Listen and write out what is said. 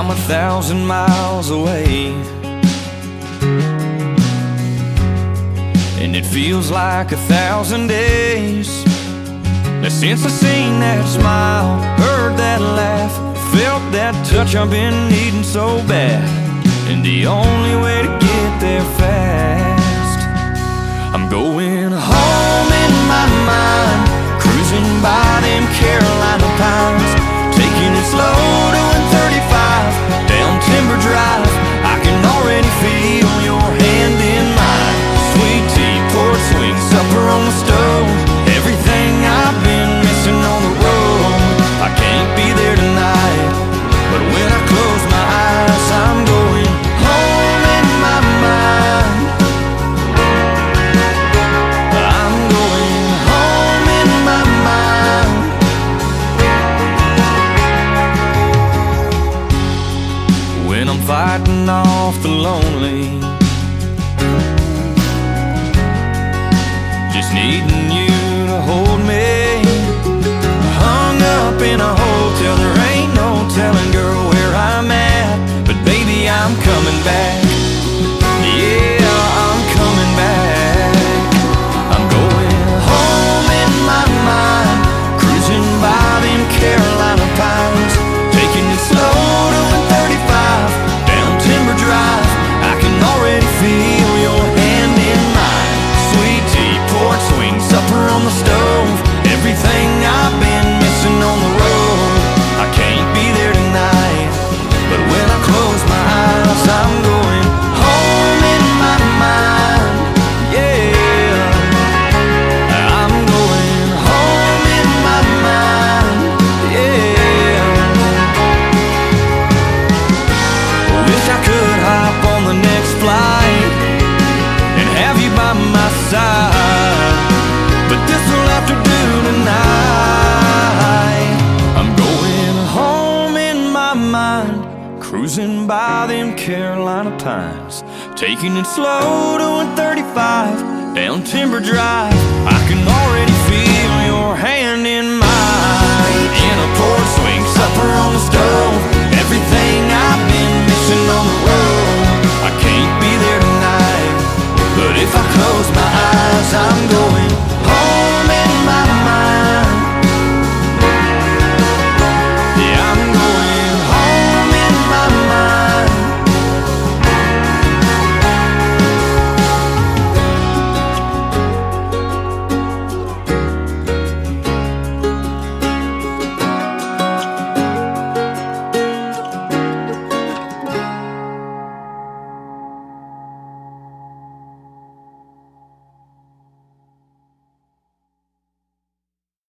1,000 miles away, and it feels like 1,000 days since I seen that smile, heard that laugh, felt that touch I've been needing so bad. And the only way to get there fast, I'm going home in my mind, cruising by them Carolina pines, taking it slow, doing 35 down Timber Drive. I can already feel your hand in mine. Sweet tea, port swing, supper on the stove, everything I've been missing on the road. I can't be there tonight, but when I close my eyes, I'm going home in my mind. I'm going home in my mind. When I'm fighting off the lonely, just needing you to hold me, hung up in a hotel, there ain't no telling, girl, where I'm at, but baby, I'm coming back. Yeah, I'm coming back. I'm going home in my mind, cruising by them Carolina pines, taking it slow, doing 35 down Timber Drive. I can already feel your hand in mine. Sweet tea, port swing, supper on the stove, everything I've been missing on the road. I can't be there tonight, but when I close my eyes, I'm going home in my mind. Yeah, I'm going home in my mind. Yeah, wish I could hop on the next flight and have you by my side, but this'll have to do tonight. I'm going home in my mind, cruising by them Carolina pines, taking it slow, doing 35 down Timber Drive. I can already feel your hand in mine, in a port swing, supper on the stove, everything I've been missing on the road.